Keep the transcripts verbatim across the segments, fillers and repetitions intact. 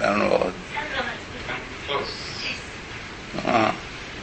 Dhanavad. Close. Ah.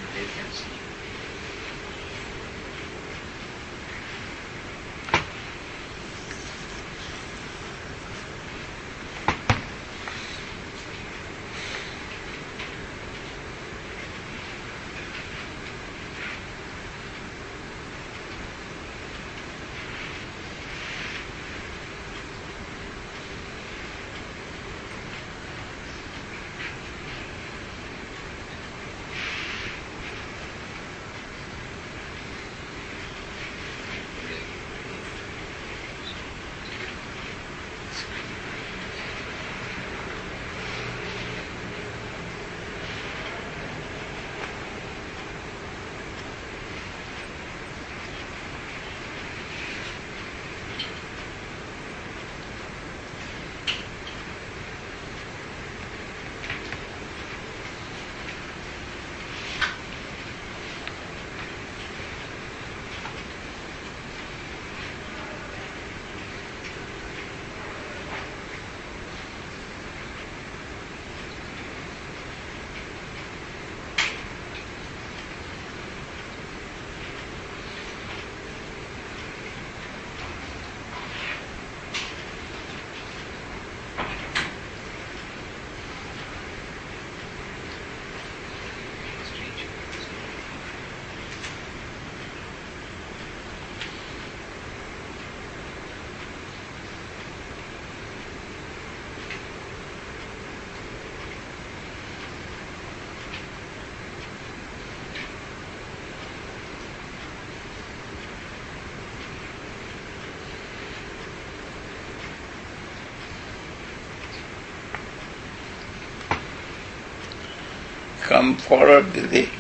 Come forward, Didi.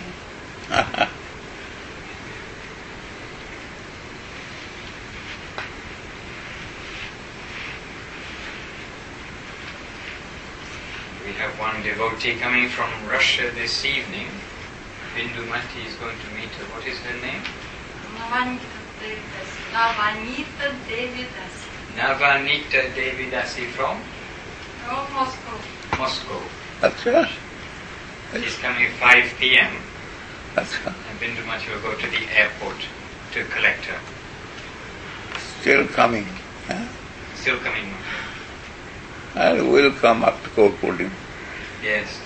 We have one devotee coming from Russia this evening. Bindumati is going to meet her. What is her name? Navanita Devidas. Navanita Devidasi from? From Moscow. Moscow. Achha. She's coming at five p.m. Achha. and Bindumati will go to the airport to collect her. Still coming. Huh? Still coming. And will come up to Gokul. Yes.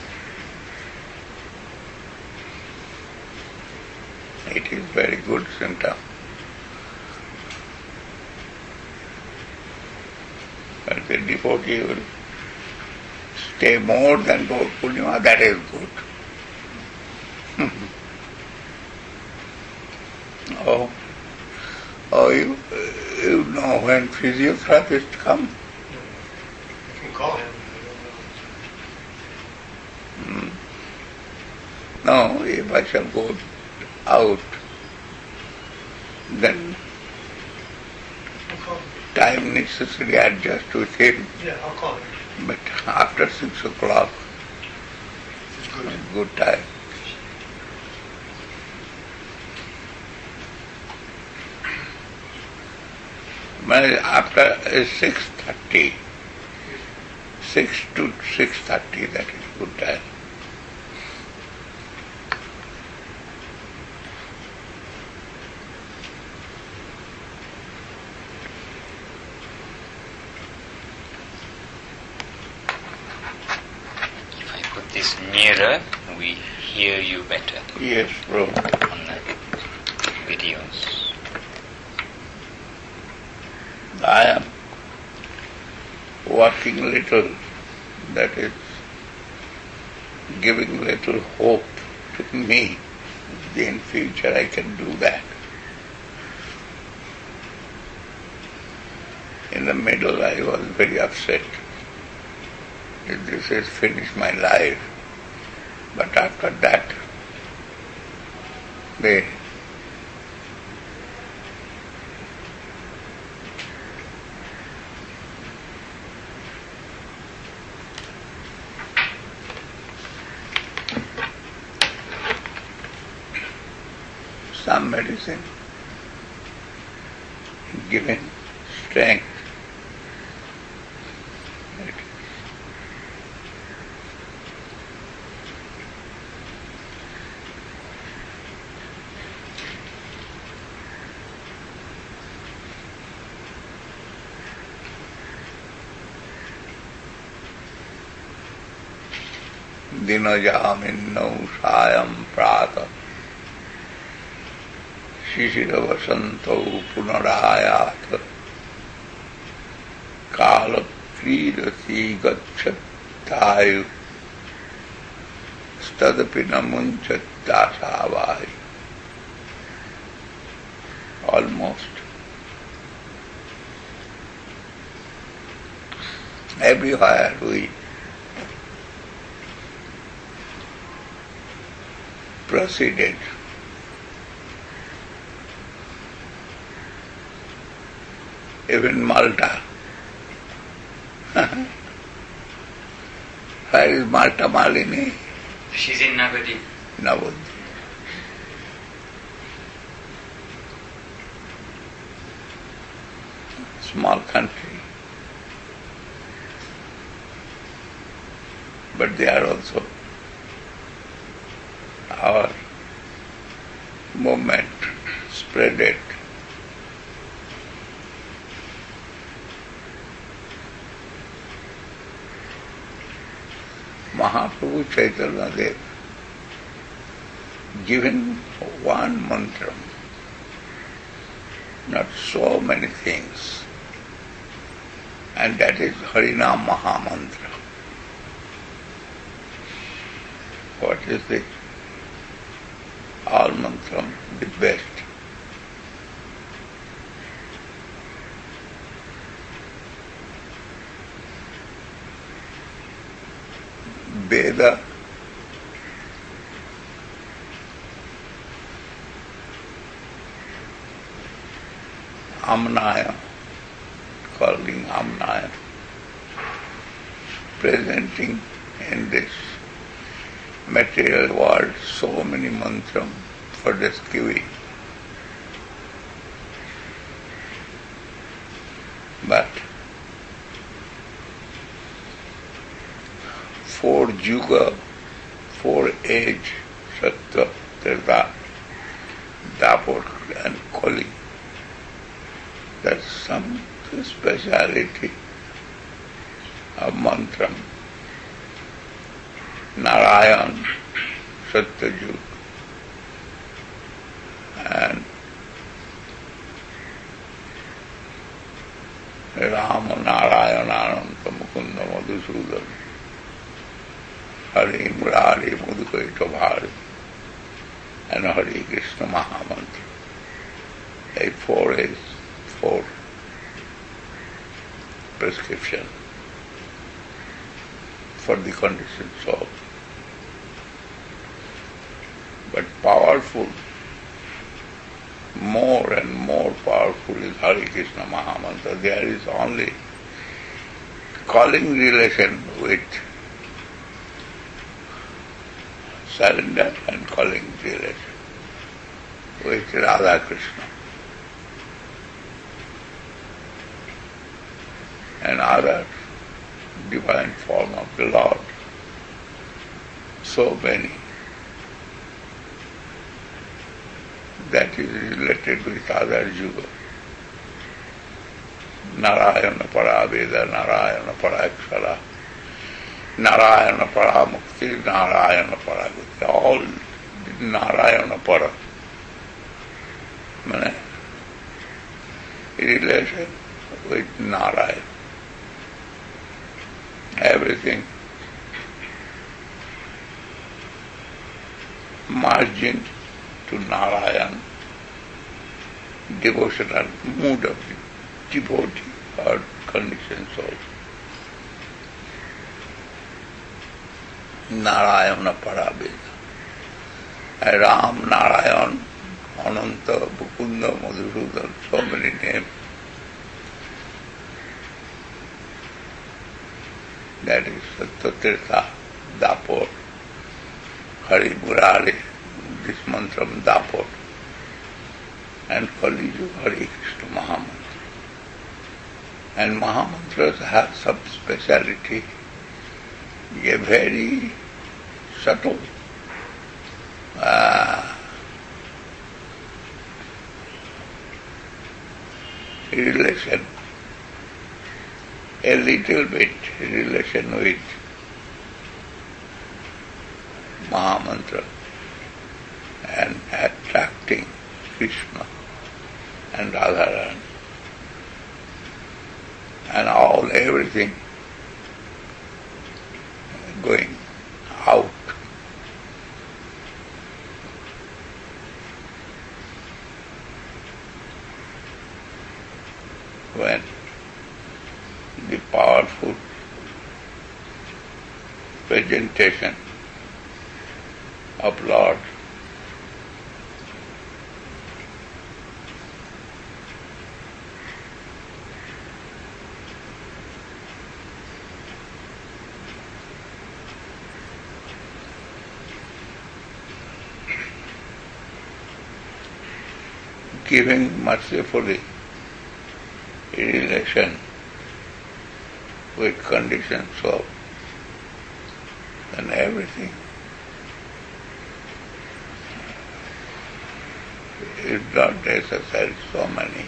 It is very good symptom. But the devotee will stay more than Gaur Purnima, that is good. oh, oh you, you know when physiotherapist come? You can call him. Hmm. No, if I shall go out, then I'll call him. time necessarily adjust with him. Yeah, I'll call him. But after six o'clock, It's good. good time. Well, after uh, six thirty, six to six thirty, that is good time. If I put this nearer, we hear you better Yes, bro. on the videos. I am working little, that is giving little hope to me. In future I can do that. In the middle I was very upset. This has finished my life. But after that, they some medicine given strength. Dinajaminnau Sayam Prata Shishira Vasantau Punarayata Kala Kridati Gacchatayu Stadapi Namunchat Dasavai. Almost everywhere we proceeded. Even Malta. Where is Malta Malini? She's in Navadip. Navadip. Small country. But they are also our movement spread it. Mahaprabhu Chaitanya Dev given one mantra, not so many things, and that is Harinam Mahamantra. What is the all mantram, the best? Veda Amnaya, calling Amnaya, presenting in this material world so many mantram for rescuing. But four juga, four age, Sattva, Tirtha, Dapur and Kali. That's some speciality of mantram. Narayan, Satyajug, and Rama, Narayan, Ananta, Mukunda, Madhusudan, Hari Murari, Madhukaita Bhari, and Hari Krishna Mahamantra. A four is four prescription for the conditioned soul. But powerful, more and more powerful is Hare Krishna Mahamantra. There is only calling relation with surrender and calling relation with Radha Krishna and other divine form of the Lord. So many. That is related with other yuga. Narayana para Veda, Narayana para Akshara, Narayana para Mukti, Narayana para Gati. All Narayana para. Mane, relation with Narayana. Everything margin to Narayan, devotional mood of the devotee or conditioned soul. Narayana Parabheda. Ram, Narayan, Ananta, Mukunda, Madhusudan, so many names. That is Sattva-tirtha, Dapur, Hari Murari, this mantram Dapur, and Kaliju Hare Krishna Mahamantra. And Mahamantras have some speciality, a very subtle uh, relation, a little bit relation with Mahamantra and attracting Krishna and Radharani and all everything going out. When the powerful presentation of Lord giving mercifully in relation with conditions of and everything is not necessary, so many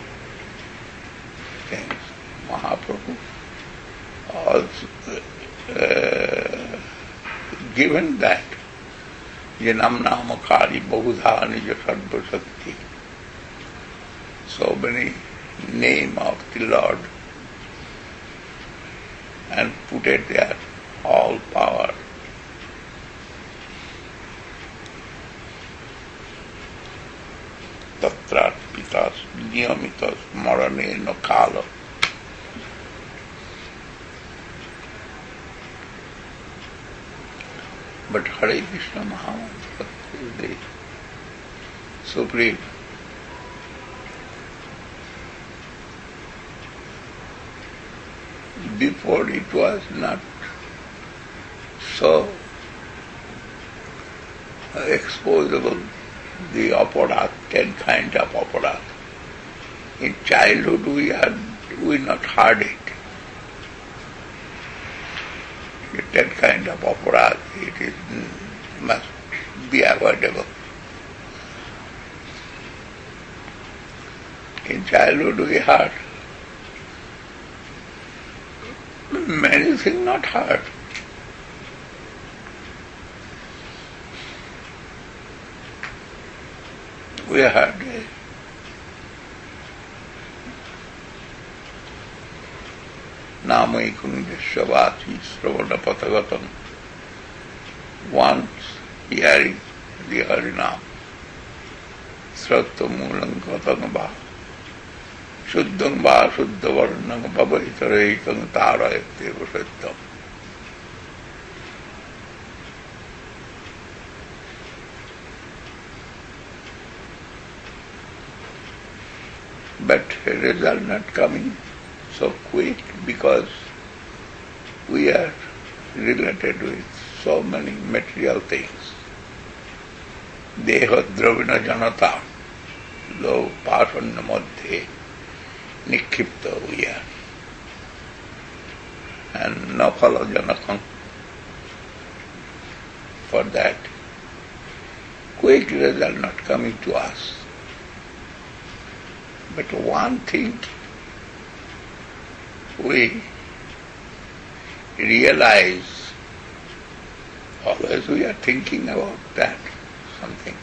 things. Mahaprabhu also uh, given that Janam Namakari Bahudha Nija Sarva Shakti, so many name of the Lord, and put it there, all power. Tatrarpitas niyamitas marane no kala. But Hare Krishna Mahamantra is the supreme. Before it was not so exposable, the aparat, ten kinds of aparat. In childhood we had we not heard it. The ten kind of aparat, it is must be avoidable. In childhood we heard many things not heard. We heard uh, Namai Kundeshavati Sravana Patagatam. Once hearing the Harinam, Sratta Mulang Katanaba, Shuddham Va Shuddha Varnam Bhavaitaraitam Tarayateva Sattam. But result not coming so quick because we are related with so many material things. Deha Dravina Janata, lo Pasana Madhye, Nikipta we are. And Napala Janakam. For that, quick result not coming to us. But one thing we realize, always we are thinking about that, something.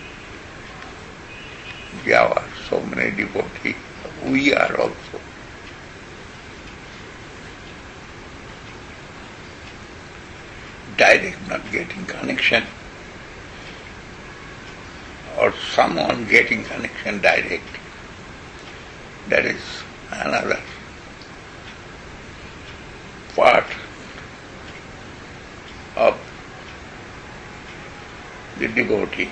There are so many devotees, we are also. Direct not getting connection, or someone getting connection direct. That is another part of the devotee.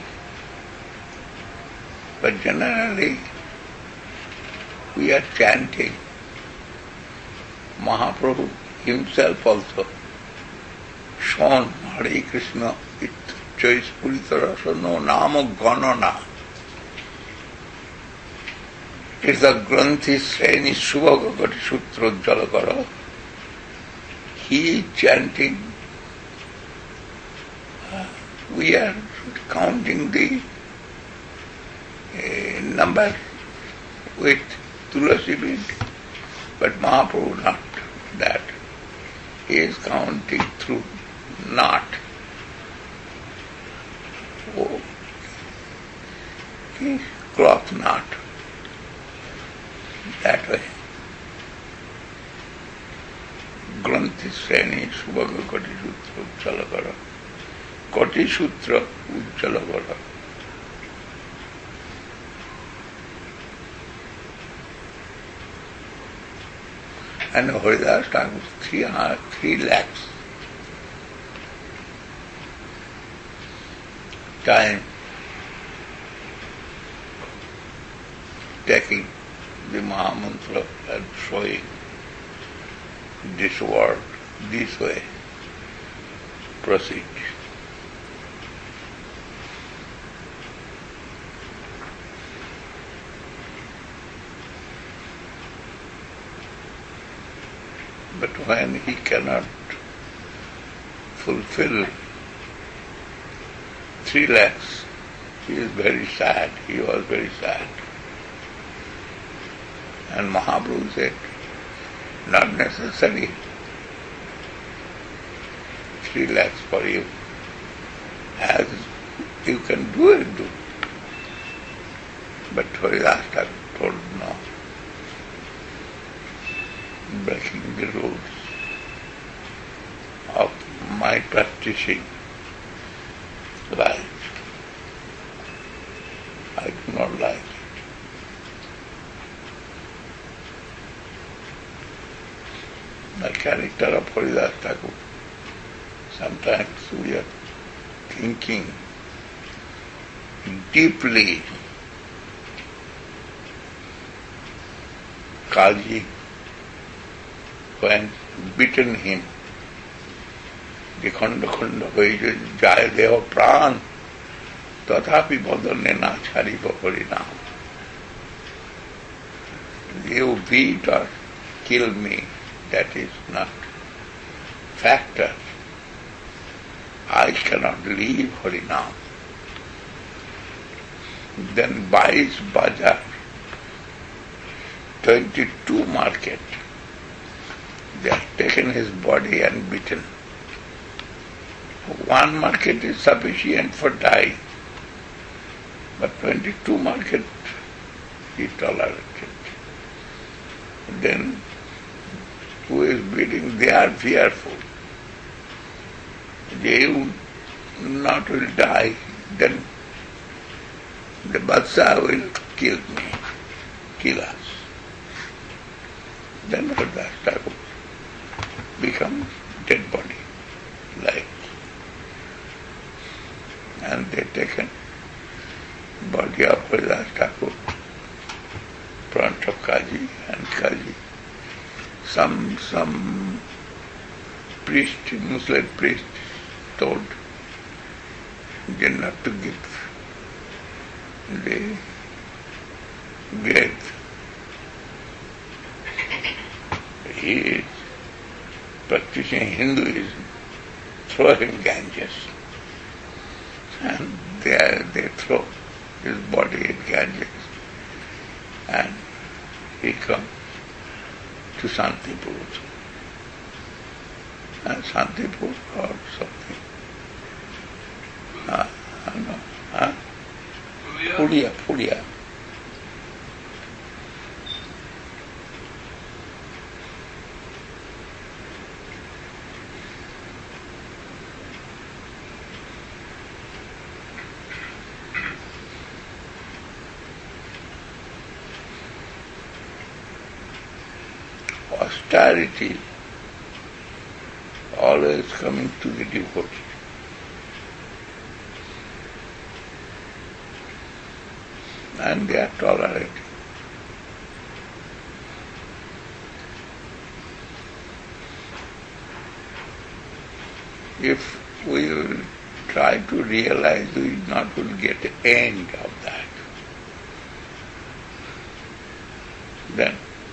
But generally, we are chanting. Mahaprabhu himself also shown Hare Krishna it choice Puritarasa no Nama Ganana. It's a Granthi Sreni Subhagavati Sutra Jalakara. He is chanting. Uh, we are counting the uh, number with Tulasi bint, but Mahaprabhu not that. He is counting through knot. वो cloth knot. That way. Granthi Sreni Subhaga Koti Sutra Ujjalagara. Koti Sutra Ujjalagara. And Haridas Thakur three, three lakhs time taking the Mahamantra and showing this word this way proceed. But when he cannot fulfill three lakhs, he is very sad. He was very sad. And Mahaprabhu said, not necessary. Three lakhs for you. As you can do it, do. But Haridas Thakur told no. Breaking the rules of my practicing life. I do not like it. The character of Haridas Thakur, sometimes we are thinking deeply. Kaji, when beaten him, the khanda khanda hoye jaya deho pran, tathapi badane na chariba harinam. You beat or kill me, that is not factor. I cannot leave Harinam. Then buys Bajar, twenty-two market. They have taken his body and beaten. One market is sufficient for dying, but twenty-two market he tolerated. Then who is beating, they are fearful. They will not will die, then the Batsa will kill me, kill us. Then Haridas Thakur becomes dead body, like. And they taken body of Haridas Thakur front of Kaji, and Kaji, some some priest, Muslim priest, told they not to give the grave. He is practicing Hinduism, throw him Ganges. And they, they throw his body in Ganges. And he comes to Santipur. And Santipur or something. Ah, no, ah? Puria, Puria. Austerity always coming to the devotee. And they are tolerating. If we will try to realize, we will not will get the end of that. Then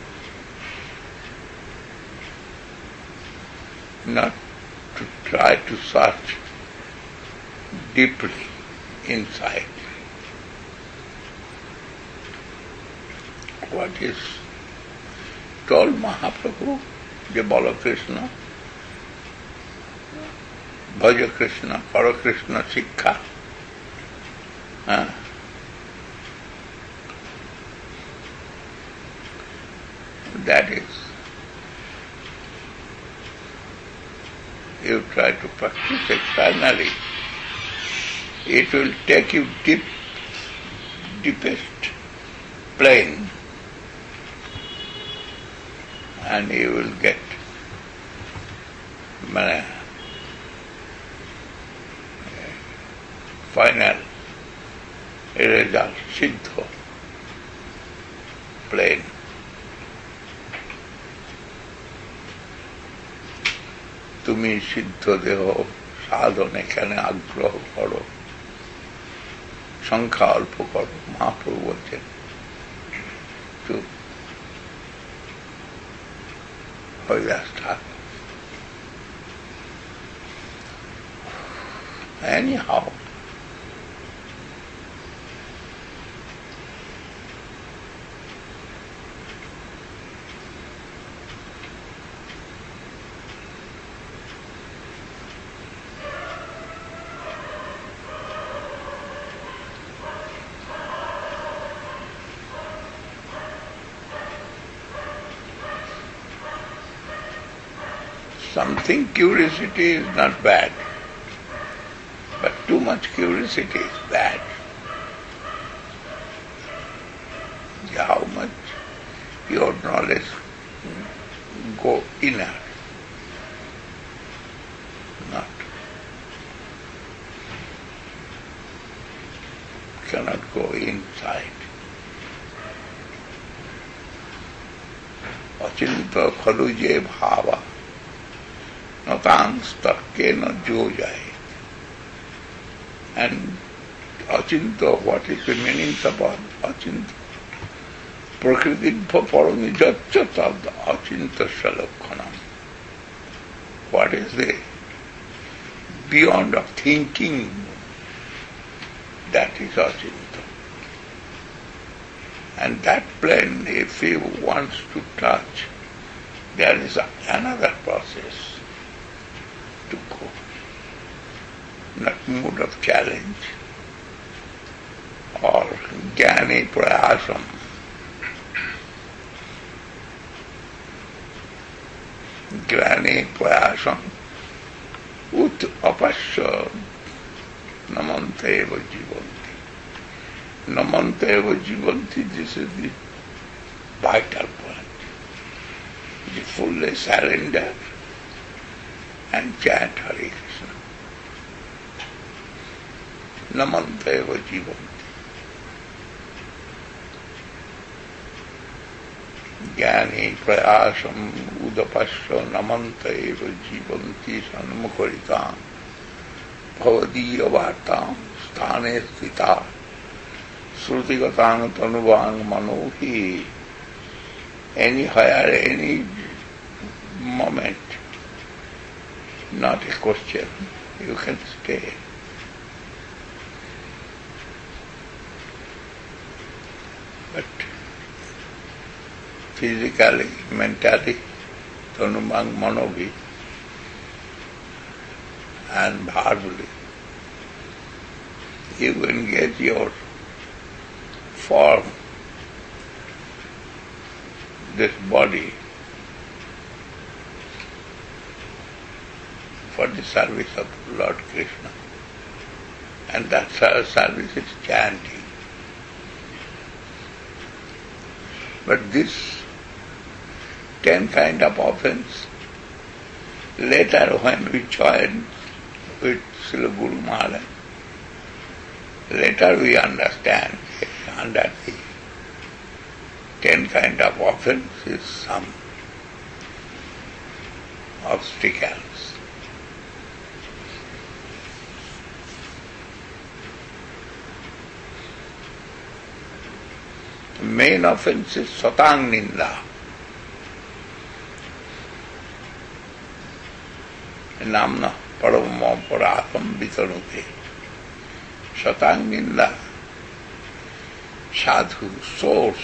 not to try to search deeply inside what is told Mahaprabhu, the Bala Krishna, Bhaja Krishna, Para Krishna Sikha, Huh? That is, you try to practice externally, it will take you deep, deepest plane, and you will get uh, final result, siddha plane. তুমি সিদ্ধ দেহ সাধন এখানে আগ্রহ করো, সংখ্যা অল্প করো। মহাপ্রভু বলছেন to Haridas Thakur. Anyhow, something curiosity is not bad, but too much curiosity is bad. How much your knowledge go inner, not cannot go inside. Achinta khalu je bhava natang starke na jo jai. And achinta, what is the meaning about achinta? Prakriti parami jatya tad achinta salakhanam. What is the beyond of thinking? That is achinta. And that plane, if he wants to touch, there is another process to go. Not mood of challenge or jnani prayasam. Jnani prayasam ut apasya namanteva jivanti. Namanteva jivanti, this is the vital point. The fully surrender and chant Hare Krishna. Namanteva jivanti. Jnani prayasam udapasya namanteva jivanti sanmukaritam bhavadiya vartam sthane sthita srutigatang tanuvang manohi. Anywhere, any moment, not a question, you can stay. But physically, mentally, tanumang manovi, and verbally, you engage your form, this body, for the service of Lord Krishna. And that service is chanting. But this ten kind of offense, later when we join with Srila Guru Maharaj, later we understand under the ten kind of offense is some obstacles. The main offense is satang ninda. Namna paramam parasam vitarute. Satang ninda, sadhu, source.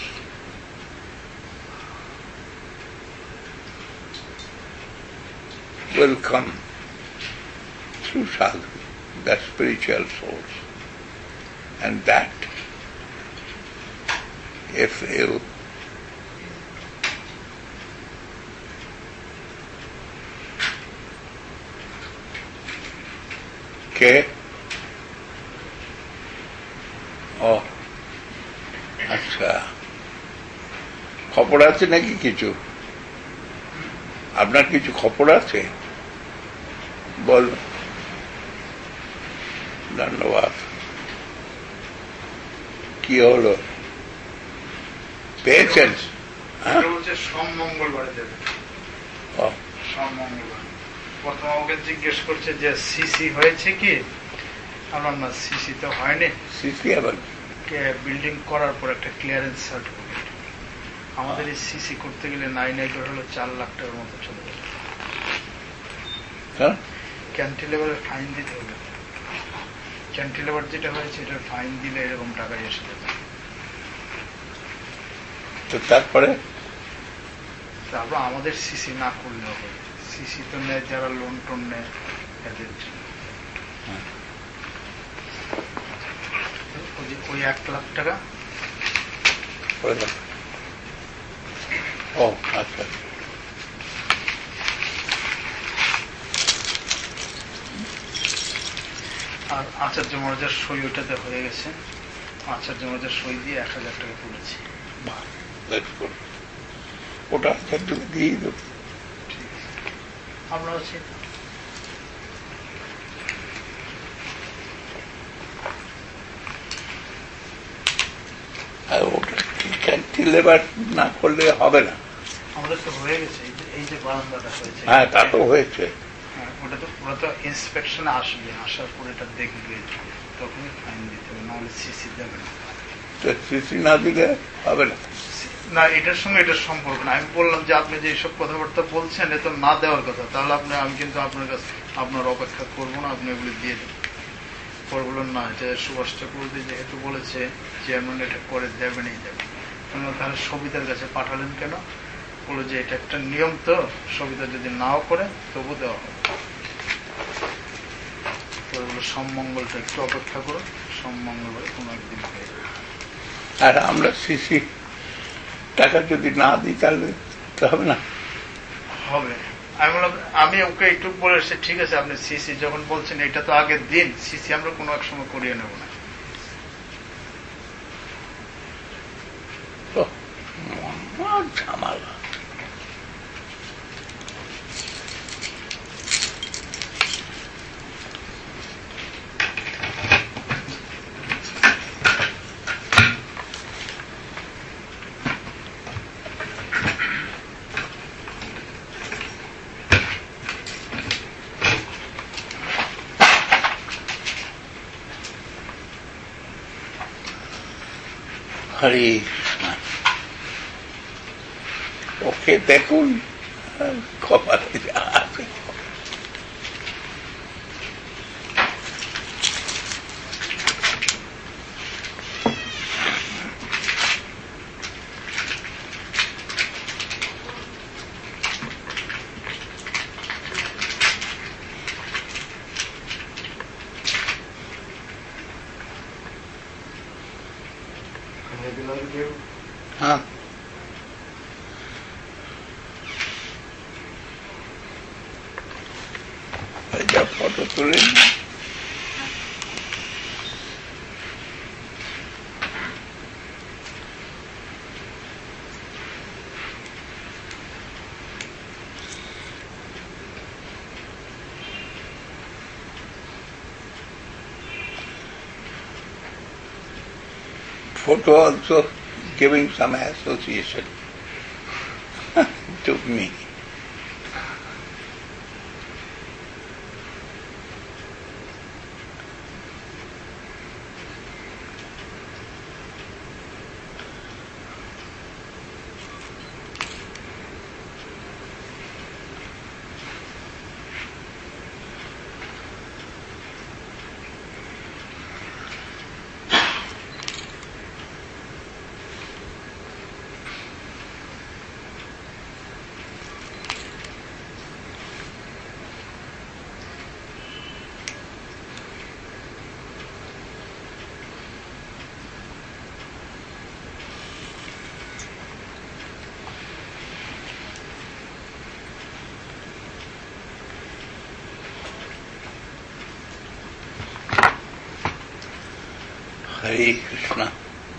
Will come through sadhu, the spiritual source. And that, if you কে ও আচ্ছা, খবর আছে নাকি কিছু? আপনার কিছু খবর আছে? বল। ধন্যবাদ। কি হলো, পেয়েছেন? হ্যাঁ, বলছে সোম মঙ্গলবারে দেবে। ও, সোম মঙ্গলবার। প্রথম আমাকে জিজ্ঞেস করছে যে সিসি হয়েছে কি, আমার না সিসি তো হয়নি, সিসি আবার বিল্ডিং করার পর একটা ক্লিয়ারেন্স সার্টিফিকেট। আমাদের এই সিসি করতে গেলে নাইন একর হলো চার লাখ টাকার মতো চলে যাবে। হ্যাঁ, ক্যান্টিলেভারের ফাইন দিতে হবে। ক্যান্টিলেভার যেটা হয়েছে এটার ফাইন দিলে এরকম টাকা এসে যাবে। তো তারপরে তারপর আমাদের সিসি না করলেও হবে। সিসি তো নেয় যারা লোন টোন নেয় এদের জন্য। ওই যে- ওই এক লাখ টাকা করে দাও। ও আচ্ছা, আর আচার্য মহারাজার সই ওটাতে হয়ে গেছে। আচার্য মহারাজার সই দিয়ে এক হাজার টাকা তুলেছি। বাহ, that's good. ওটা আচার তুমি দিয়ে দেবো। ঠিক আছে, আমরা আছি। আর ওটা ক্যান্টিলেভার না করলে হবে না। আমাদের তো হয়ে গেছে, এই যে- এই যে বারান্দাটা হয়েছে। হ্যাঁ, তা তো হয়েছে। হ্যাঁ, ওটা তো ওরা তো ইন্সপেকশনে আসবে, আসার পর এটা দেখবে, তখনই ফাইন দিতে হবে, নাহলে সিসি দেবে না। তো সিসি না দিলে হবে না। না, এটার সঙ্গে এটার সম্পর্ক না। আমি বললাম যে আপনি যে এইসব কথাবার্তা বলছেন এ তো না দেওয়ার কথা, তাহলে আপনি আমি কিন্তু আপনার কাছে আপনার অপেক্ষা করবো না, আপনি এগুলি দিয়ে দেবেন। পরে বললেন না, এটা সুভাষ চক্রবর্তী যেহেতু বলেছে চেয়ারম্যান এটা করে দেবেনই দেবেন। তাহলে সবিতার কাছে পাঠালেন কেন? বলে যে এটা একটা নিয়ম, তো সবিতা যদি নাও করে তবু দেওয়া হবে। পরে বলে সোমমঙ্গলটা একটু অপেক্ষা করুন, সোমমঙ্গলবারে কোনো একদিন হয়ে যাবে। আর আমরা সিসি টাকা যদি না দিই তাহলে তো হবে না। হবে। আমি বললাম, আমি ওকে একটু বলে এসেছি, ঠিক আছে আপনি সিসি যখন বলছেন এটা তো আগের দিন, সিসি আমরা কোনো এক সময় করিয়ে নেব না। তো মহা ঝামেলা। হরে কৃষ্ণ। ওকে দেখুন কপালে যা আছে। হ্যাঁ, যা ফটো তুলেন photo also giving some association to me. Hare Krishna.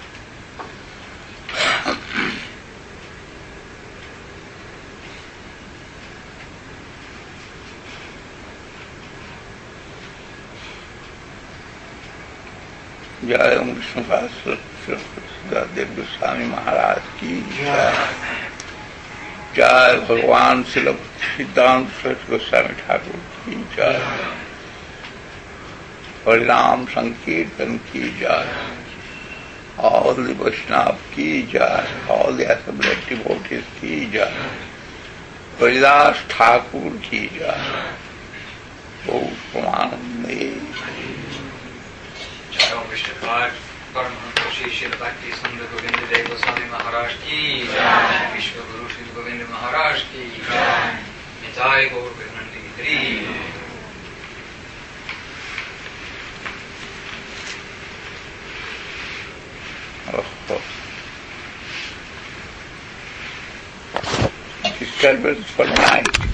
जय ओम विष्णुपाद देव गोस्वामी महाराज की जय। जय भगवान श्रील सिद्धांत सरस्वती गोस्वामी ठाकुर की जय। हरिनाम संकीर्तन की जय। All the Vaishnava की जय। All the assembled devotees की जय। हरिदास ठाकुर की जय। बहुत प्रमाण Om Vishnupad, Paramahansa Shri Srila Bhakti Sundar Govinda Dev Goswami Maharaj ki Jai, Vishwa Guru Sri Govinda Maharaj ki Jai, Nitai Gaur Premanandi Hari. Disturbance for night.